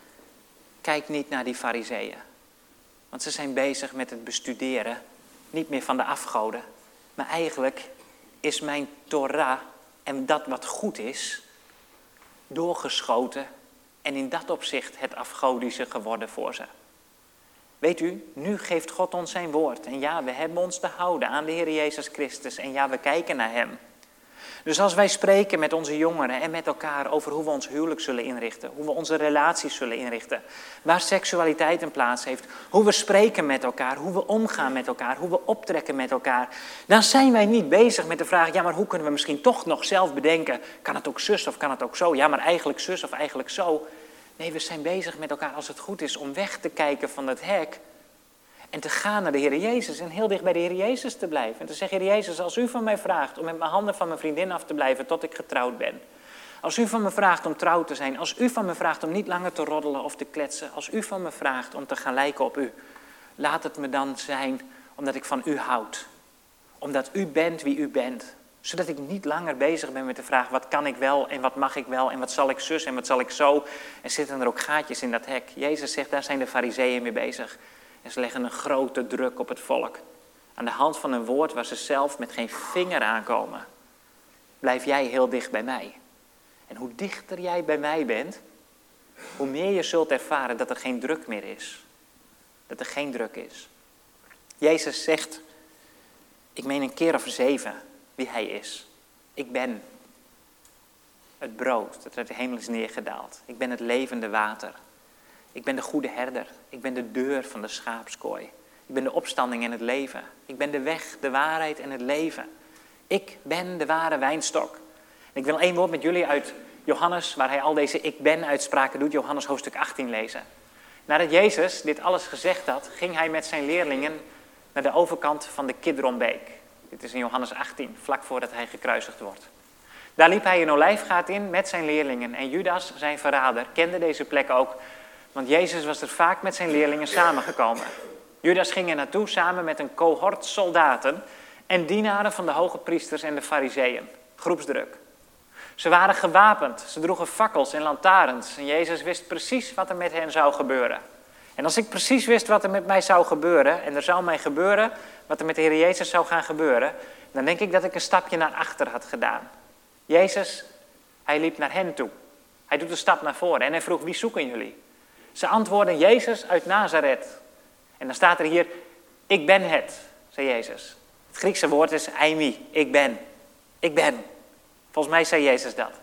kijk niet naar die farizeeën. Want ze zijn bezig met het bestuderen, niet meer van de afgoden. Maar eigenlijk is mijn Torah en dat wat goed is, doorgeschoten en in dat opzicht het afgodische geworden voor ze. Weet u, nu geeft God ons zijn woord. En ja, we hebben ons te houden aan de Heer Jezus Christus. En ja, we kijken naar hem. Dus als wij spreken met onze jongeren en met elkaar over hoe we ons huwelijk zullen inrichten, hoe we onze relaties zullen inrichten, waar seksualiteit een plaats heeft, hoe we spreken met elkaar, hoe we omgaan met elkaar, hoe we optrekken met elkaar, dan zijn wij niet bezig met de vraag, ja, maar hoe kunnen we misschien toch nog zelf bedenken, kan het ook zus of kan het ook zo? Ja, maar eigenlijk zus of eigenlijk zo. Nee, we zijn bezig met elkaar, als het goed is, om weg te kijken van het hek en te gaan naar de Heer Jezus en heel dicht bij de Heer Jezus te blijven. En te zeggen, Heer Jezus, als u van mij vraagt om met mijn handen van mijn vriendin af te blijven tot ik getrouwd ben. Als u van me vraagt om trouw te zijn. Als u van me vraagt om niet langer te roddelen of te kletsen. Als u van me vraagt om te gaan lijken op u. Laat het me dan zijn omdat ik van u houd. Omdat u bent wie u bent. Zodat ik niet langer bezig ben met de vraag, wat kan ik wel en wat mag ik wel en wat zal ik zus en wat zal ik zo. En zitten er ook gaatjes in dat hek. Jezus zegt, daar zijn de farizeeën mee bezig. En ze leggen een grote druk op het volk. Aan de hand van een woord waar ze zelf met geen vinger aankomen. Blijf jij heel dicht bij mij. En hoe dichter jij bij mij bent, hoe meer je zult ervaren dat er geen druk meer is. Dat er geen druk is. Jezus zegt, ik meen een keer of zeven, wie hij is. Ik ben het brood dat uit de hemel is neergedaald. Ik ben het levende water. Ik ben de goede herder. Ik ben de deur van de schaapskooi. Ik ben de opstanding en het leven. Ik ben de weg, de waarheid en het leven. Ik ben de ware wijnstok. En ik wil één woord met jullie uit Johannes, waar hij al deze ik ben uitspraken doet, Johannes hoofdstuk achttien lezen. Nadat Jezus dit alles gezegd had, ging hij met zijn leerlingen naar de overkant van de Kidronbeek. Dit is in Johannes achttien, vlak voordat hij gekruisigd wordt. Daar liep hij een olijfgaat in met zijn leerlingen. En Judas, zijn verrader, kende deze plek ook, want Jezus was er vaak met zijn leerlingen samengekomen. Judas ging er naartoe samen met een cohort soldaten en dienaren van de hoge priesters en de farizeeën. Groepsdruk. Ze waren gewapend, ze droegen fakkels en lantaarns. En Jezus wist precies wat er met hen zou gebeuren. En als ik precies wist wat er met mij zou gebeuren, en er zou mij gebeuren wat er met de Heer Jezus zou gaan gebeuren, dan denk ik dat ik een stapje naar achter had gedaan. Jezus, hij liep naar hen toe. Hij doet een stap naar voren en hij vroeg, wie zoeken jullie? Ze antwoorden, Jezus uit Nazareth. En dan staat er hier, ik ben het, zei Jezus. Het Griekse woord is eimi, ik ben. Ik ben. Volgens mij zei Jezus dat.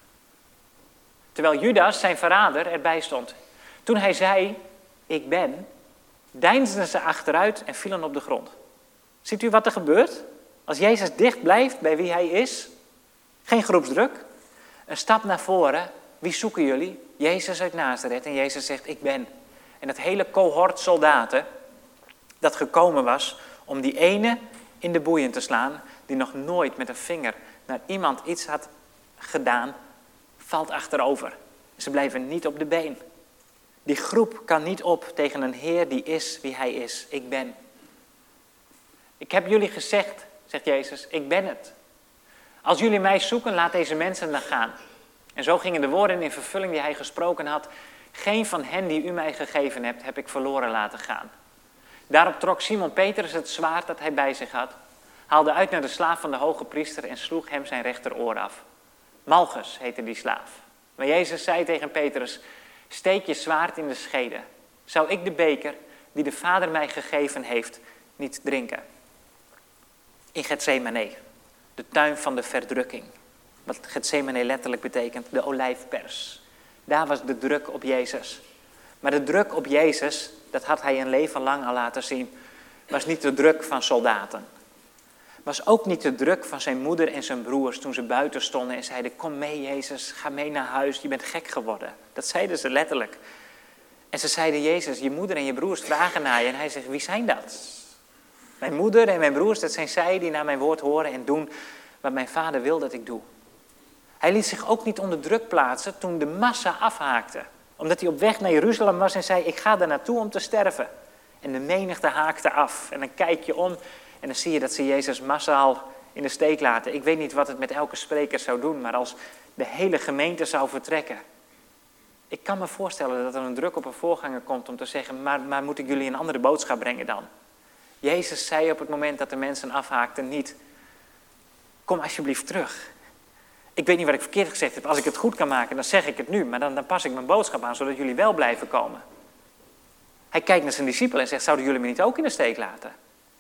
Terwijl Judas, zijn verrader, erbij stond. Toen hij zei, ik ben, deinsden ze achteruit en vielen op de grond. Ziet u wat er gebeurt? Als Jezus dicht blijft bij wie hij is, geen groepsdruk, een stap naar voren, wie zoeken jullie? Jezus uit Nazareth. En Jezus zegt, ik ben. En dat hele cohort soldaten, dat gekomen was om die ene in de boeien te slaan, die nog nooit met een vinger naar iemand iets had gedaan, valt achterover. Ze blijven niet op de been. Die groep kan niet op tegen een Heer die is wie hij is. Ik ben. Ik heb jullie gezegd, zegt Jezus, ik ben het. Als jullie mij zoeken, laat deze mensen dan gaan. En zo gingen de woorden in vervulling die hij gesproken had. Geen van hen die u mij gegeven hebt, heb ik verloren laten gaan. Daarop trok Simon Petrus het zwaard dat hij bij zich had, haalde uit naar de slaaf van de hoge priester en sloeg hem zijn rechteroor af. Malchus heette die slaaf. Maar Jezus zei tegen Petrus, steek je zwaard in de schede. Zou ik de beker die de Vader mij gegeven heeft niet drinken? In Getsemane, de tuin van de verdrukking. Wat Getsemane letterlijk betekent, de olijfpers. Daar was de druk op Jezus. Maar de druk op Jezus, dat had hij een leven lang al laten zien, was niet de druk van soldaten. Was ook niet de druk van zijn moeder en zijn broers toen ze buiten stonden en zeiden, kom mee Jezus, ga mee naar huis, je bent gek geworden. Dat zeiden ze letterlijk. En ze zeiden, Jezus, je moeder en je broers vragen naar je. En hij zegt, wie zijn dat? Mijn moeder en mijn broers, dat zijn zij die naar mijn woord horen en doen wat mijn vader wil dat ik doe. Hij liet zich ook niet onder druk plaatsen toen de massa afhaakte. Omdat hij op weg naar Jeruzalem was en zei, ik ga daar naartoe om te sterven. En de menigte haakte af. En dan kijk je om en dan zie je dat ze Jezus massaal in de steek laten. Ik weet niet wat het met elke spreker zou doen, maar als de hele gemeente zou vertrekken. Ik kan me voorstellen dat er een druk op een voorganger komt om te zeggen, maar, maar moet ik jullie een andere boodschap brengen dan? Jezus zei op het moment dat de mensen afhaakten niet, kom alsjeblieft terug. Ik weet niet wat ik verkeerd gezegd heb. Als ik het goed kan maken, dan zeg ik het nu. Maar dan, dan pas ik mijn boodschap aan, zodat jullie wel blijven komen. Hij kijkt naar zijn discipelen en zegt, zouden jullie me niet ook in de steek laten?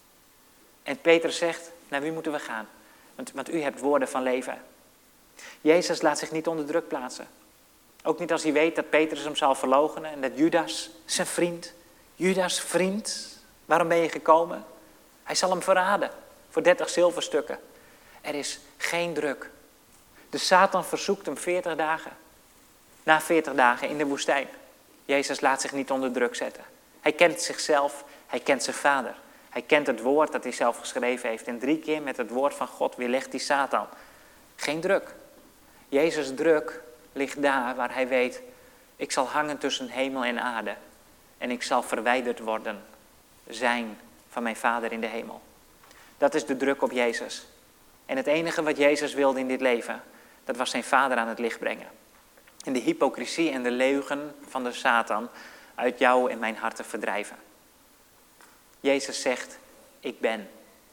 En Petrus zegt, naar wie moeten we gaan? Want, want u hebt woorden van leven. Jezus laat zich niet onder druk plaatsen. Ook niet als hij weet dat Petrus hem zal verloochenen. En dat Judas, zijn vriend, Judas vriend, waarom ben je gekomen? Hij zal hem verraden voor dertig zilverstukken. Er is geen druk. De Satan verzoekt hem veertig dagen. Na veertig dagen in de woestijn. Jezus laat zich niet onder druk zetten. Hij kent zichzelf, hij kent zijn vader. Hij kent het woord dat hij zelf geschreven heeft. En drie keer met het woord van God weerlegt hij Satan. Geen druk. Jezus' druk ligt daar waar hij weet, ik zal hangen tussen hemel en aarde. En ik zal verwijderd worden, zijn van mijn vader in de hemel. Dat is de druk op Jezus. En het enige wat Jezus wilde in dit leven, dat was zijn vader aan het licht brengen. En de hypocrisie en de leugen van de Satan uit jou en mijn hart te verdrijven. Jezus zegt, ik ben.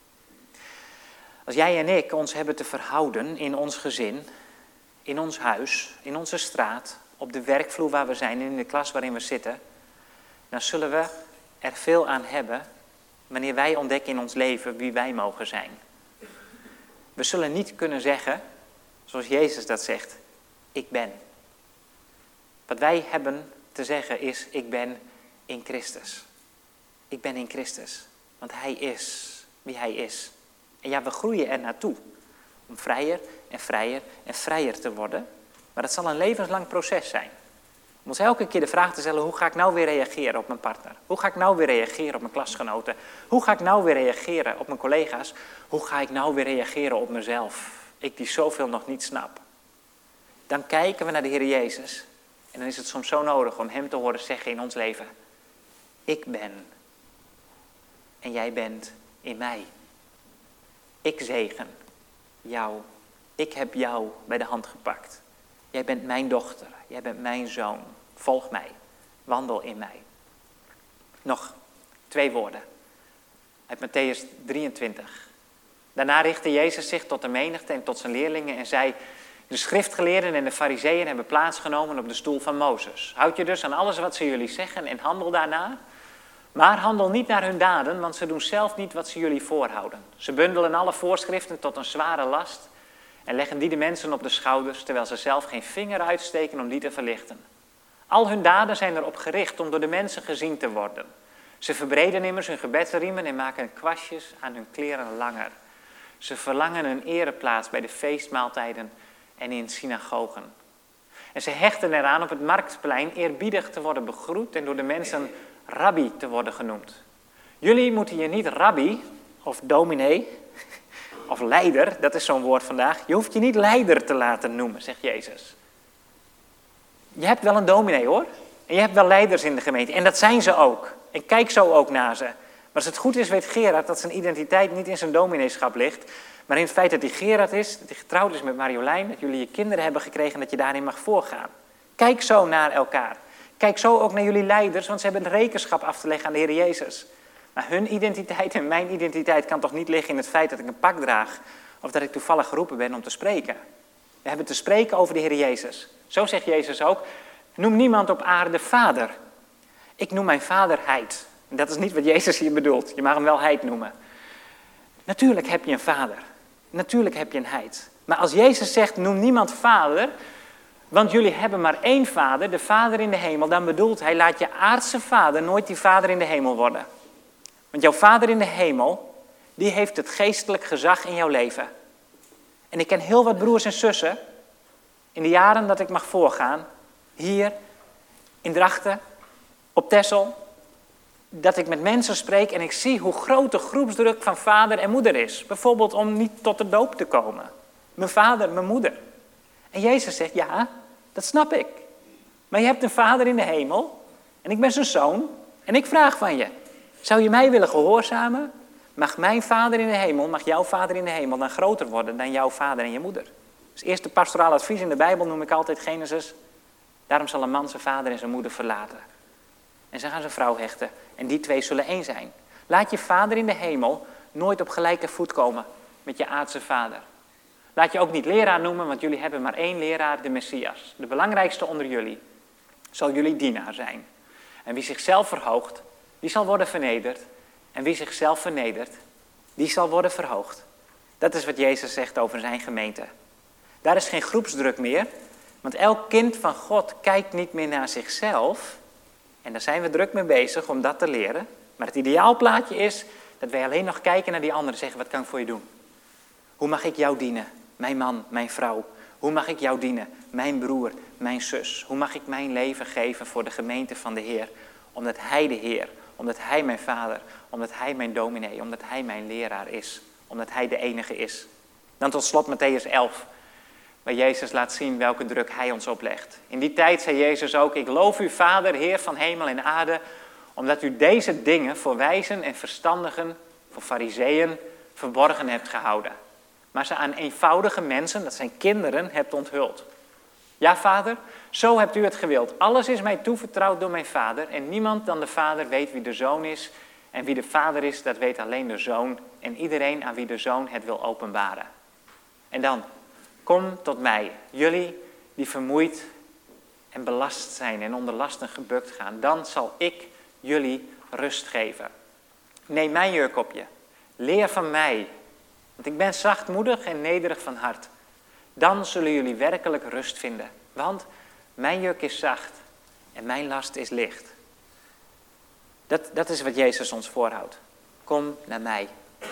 Als jij en ik ons hebben te verhouden in ons gezin, in ons huis, in onze straat, op de werkvloer waar we zijn en in de klas waarin we zitten, dan zullen we er veel aan hebben wanneer wij ontdekken in ons leven wie wij mogen zijn. We zullen niet kunnen zeggen, zoals Jezus dat zegt, ik ben. Wat wij hebben te zeggen is, ik ben in Christus. Ik ben in Christus, want hij is wie hij is. En ja, we groeien er naartoe om vrijer en vrijer en vrijer te worden. Maar dat zal een levenslang proces zijn. Om ons elke keer de vraag te stellen, hoe ga ik nou weer reageren op mijn partner? Hoe ga ik nou weer reageren op mijn klasgenoten? Hoe ga ik nou weer reageren op mijn collega's? Hoe ga ik nou weer reageren op mezelf? Ik die zoveel nog niet snap. Dan kijken we naar de Heer Jezus. En dan is het soms zo nodig om hem te horen zeggen in ons leven, ik ben. En jij bent in mij. Ik zegen jou. Ik heb jou bij de hand gepakt. Jij bent mijn dochter. Jij bent mijn zoon. Volg mij. Wandel in mij. Nog twee woorden. Uit Mattheüs drieëntwintig. Daarna richtte Jezus zich tot de menigte en tot zijn leerlingen en zei, de schriftgeleerden en de farizeeën hebben plaatsgenomen op de stoel van Mozes. Houd je dus aan alles wat ze jullie zeggen en handel daarna. Maar handel niet naar hun daden, want ze doen zelf niet wat ze jullie voorhouden. Ze bundelen alle voorschriften tot een zware last en leggen die de mensen op de schouders, terwijl ze zelf geen vinger uitsteken om die te verlichten. Al hun daden zijn erop gericht om door de mensen gezien te worden. Ze verbreden immers hun gebedsriemen en maken kwastjes aan hun kleren langer. Ze verlangen een ereplaats bij de feestmaaltijden en in synagogen. En ze hechten eraan op het marktplein eerbiedig te worden begroet en door de mensen rabbi te worden genoemd. Jullie moeten je niet rabbi of dominee of leider, dat is zo'n woord vandaag. Je hoeft je niet leider te laten noemen, zegt Jezus. Je hebt wel een dominee hoor. En je hebt wel leiders in de gemeente. En dat zijn ze ook. En kijk zo ook naar ze. Maar als het goed is, weet Gerard dat zijn identiteit niet in zijn domineeschap ligt. Maar in het feit dat hij Gerard is, dat hij getrouwd is met Marjolein. Dat jullie je kinderen hebben gekregen en dat je daarin mag voorgaan. Kijk zo naar elkaar. Kijk zo ook naar jullie leiders, want ze hebben een rekenschap af te leggen aan de Heer Jezus. Maar hun identiteit en mijn identiteit kan toch niet liggen in het feit dat ik een pak draag. Of dat ik toevallig geroepen ben om te spreken. We hebben te spreken over de Heer Jezus. Zo zegt Jezus ook. Noem niemand op aarde vader. Ik noem mijn vader Heid. En dat is niet wat Jezus hier bedoelt. Je mag hem wel Heid noemen. Natuurlijk heb je een vader. Natuurlijk heb je een Heid. Maar als Jezus zegt, noem niemand vader, want jullie hebben maar één vader, de Vader in de hemel, dan bedoelt hij, laat je aardse vader nooit die vader in de hemel worden. Want jouw vader in de hemel, die heeft het geestelijk gezag in jouw leven. En ik ken heel wat broers en zussen, in de jaren dat ik mag voorgaan, hier, in Drachten, op Texel, dat ik met mensen spreek en ik zie hoe groot de groepsdruk van vader en moeder is. Bijvoorbeeld om niet tot de doop te komen. Mijn vader, mijn moeder. En Jezus zegt, ja, dat snap ik. Maar je hebt een vader in de hemel en ik ben zijn zoon en ik vraag van je, zou je mij willen gehoorzamen? Mag mijn vader in de hemel, mag jouw vader in de hemel dan groter worden dan jouw vader en je moeder? Dus eerste pastoraal advies in de Bijbel noem ik altijd Genesis. Daarom zal een man zijn vader en zijn moeder verlaten. En ze gaan zijn vrouw hechten. En die twee zullen één zijn. Laat je vader in de hemel nooit op gelijke voet komen met je aardse vader. Laat je ook niet leraar noemen, want jullie hebben maar één leraar, de Messias. De belangrijkste onder jullie zal jullie dienaar zijn. En wie zichzelf verhoogt, die zal worden vernederd. En wie zichzelf vernedert, die zal worden verhoogd. Dat is wat Jezus zegt over zijn gemeente. Daar is geen groepsdruk meer, want elk kind van God kijkt niet meer naar zichzelf. En daar zijn we druk mee bezig om dat te leren. Maar het ideaalplaatje is dat wij alleen nog kijken naar die anderen en zeggen, wat kan ik voor je doen? Hoe mag ik jou dienen? Mijn man, mijn vrouw. Hoe mag ik jou dienen? Mijn broer, mijn zus. Hoe mag ik mijn leven geven voor de gemeente van de Heer? Omdat Hij de Heer, omdat Hij mijn vader, omdat Hij mijn dominee, omdat Hij mijn leraar is. Omdat Hij de enige is. Dan tot slot Mattheüs elf. Waar Jezus laat zien welke druk Hij ons oplegt. In die tijd zei Jezus ook, ik loof u Vader, Heer van hemel en aarde, omdat u deze dingen voor wijzen en verstandigen, voor fariseeën, verborgen hebt gehouden. Maar ze aan eenvoudige mensen, dat zijn kinderen, hebt onthuld. Ja, Vader, zo hebt u het gewild. Alles is mij toevertrouwd door mijn Vader en niemand dan de Vader weet wie de Zoon is. En wie de Vader is, dat weet alleen de Zoon en iedereen aan wie de Zoon het wil openbaren. En dan, kom tot mij, jullie die vermoeid en belast zijn en onder lasten gebukt gaan. Dan zal ik jullie rust geven. Neem mijn juk op je. Leer van mij, want ik ben zachtmoedig en nederig van hart. Dan zullen jullie werkelijk rust vinden. Want mijn juk is zacht en mijn last is licht. Dat, dat is wat Jezus ons voorhoudt. Kom naar mij.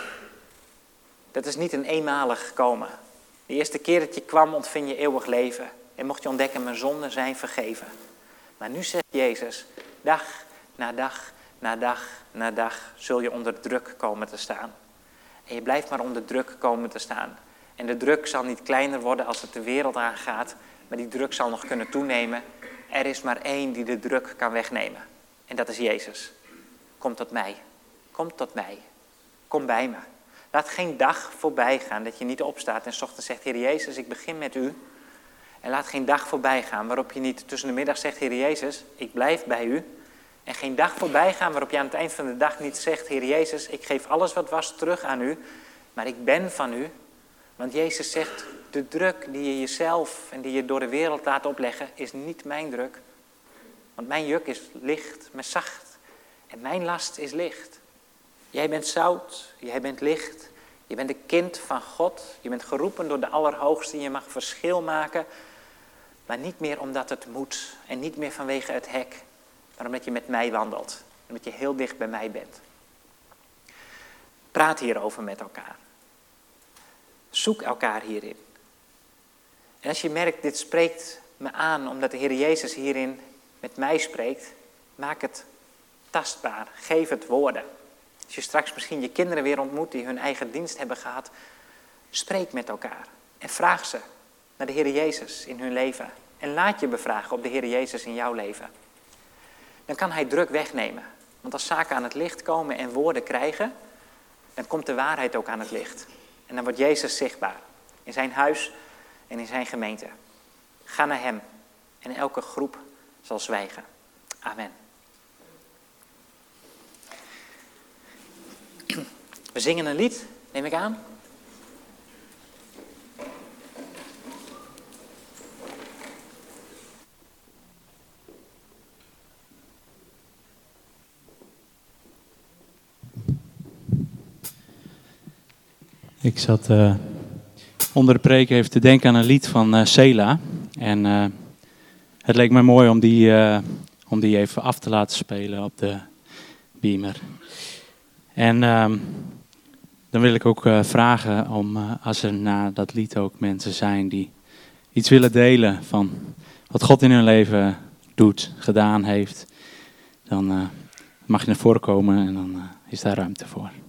Dat is niet een eenmalig komen. De eerste keer dat je kwam ontving je eeuwig leven. En mocht je ontdekken, mijn zonden zijn vergeven. Maar nu zegt Jezus, dag na dag na dag na dag zul je onder druk komen te staan. En je blijft maar onder druk komen te staan. En de druk zal niet kleiner worden als het de wereld aangaat. Maar die druk zal nog kunnen toenemen. Er is maar één die de druk kan wegnemen. En dat is Jezus. Kom tot mij. Kom tot mij. Kom bij me. Laat geen dag voorbij gaan dat je niet opstaat en 's ochtends zegt, Heer Jezus, ik begin met u. En laat geen dag voorbij gaan waarop je niet tussen de middag zegt, Heer Jezus, ik blijf bij u. En geen dag voorbij gaan waarop je aan het eind van de dag niet zegt, Heer Jezus, ik geef alles wat was terug aan u. Maar ik ben van u. Want Jezus zegt, de druk die je jezelf en die je door de wereld laat opleggen, is niet mijn druk. Want mijn juk is licht, maar zacht. En mijn last is licht. Jij bent zout, jij bent licht. Je bent een kind van God. Je bent geroepen door de Allerhoogste. Je mag verschil maken. Maar niet meer omdat het moet. En niet meer vanwege het hek. Maar omdat je met mij wandelt. Omdat je heel dicht bij mij bent. Praat hierover met elkaar. Zoek elkaar hierin. En als je merkt, dit spreekt me aan omdat de Heer Jezus hierin met mij spreekt. Maak het tastbaar. Geef het woorden. Als je straks misschien je kinderen weer ontmoet die hun eigen dienst hebben gehad. Spreek met elkaar. En vraag ze naar de Heer Jezus in hun leven. En laat je bevragen op de Heer Jezus in jouw leven. Dan kan hij druk wegnemen. Want als zaken aan het licht komen en woorden krijgen, dan komt de waarheid ook aan het licht. En dan wordt Jezus zichtbaar. In zijn huis en in zijn gemeente. Ga naar hem. En elke groep zal zwijgen. Amen. We zingen een lied, neem ik aan. Ik zat uh, onder de preek even te denken aan een lied van uh, Sela. En uh, het leek mij mooi om die, uh, om die even af te laten spelen op de beamer. En uh, dan wil ik ook uh, vragen om, uh, als er na dat lied ook mensen zijn die iets willen delen van wat God in hun leven doet, gedaan heeft. Dan uh, mag je naar voren komen en dan uh, is daar ruimte voor.